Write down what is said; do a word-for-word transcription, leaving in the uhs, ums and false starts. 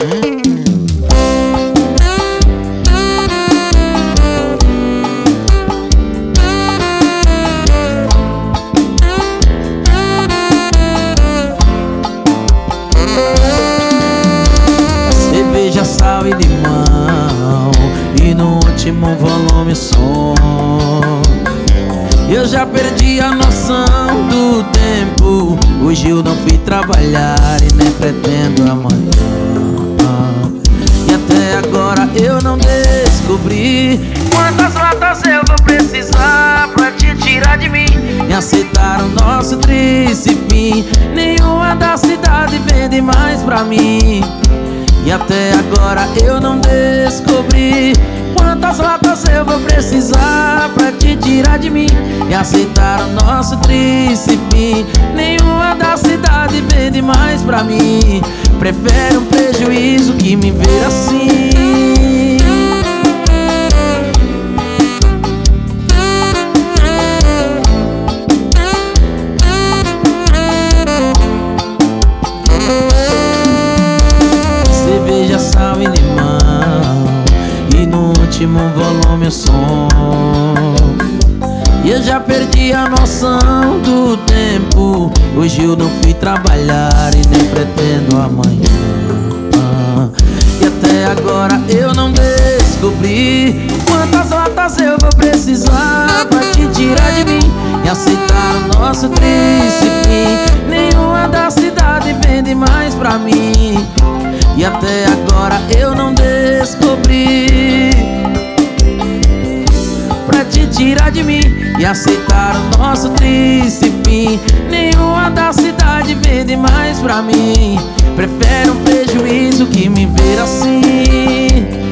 Cerveja, sal e limão, e no último volume o som. Eu já perdi a noção do tempo. Hoje eu não fui trabalhar e nem pretendo amanhã. E até agora eu não descobri quantas latas eu vou precisar pra te tirar de mim e aceitar o nosso triste fim. Nenhuma da cidade vende mais pra mim. E até agora eu não descobri quantas latas eu vou precisar pra te tirar de mim e aceitar o nosso triste fim. Nenhuma da cidade vende mais pra mim. Prefere um prejuízo que me ver assim. Cerveja, sal e limão, e no último volume o som. E eu já perdi a noção do tempo. Hoje eu não fui trabalhar e nem pretendo amanhã. E até agora eu não descobri quantas latas eu vou precisar pra te tirar de mim e aceitar o nosso triste fim. Nenhuma da cidade vende mais pra mim. E até agora eu não descobri pra te tirar de mim e aceitar o nosso triste fim. Nenhuma da cidade vende mais pra mim. Prefere um prejuízo que me ver assim.